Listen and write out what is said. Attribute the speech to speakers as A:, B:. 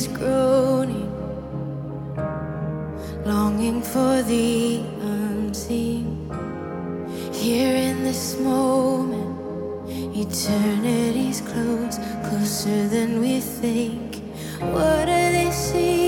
A: is groaning, longing for the unseen. Here in this moment, eternity's close, closer than we think. What do they see?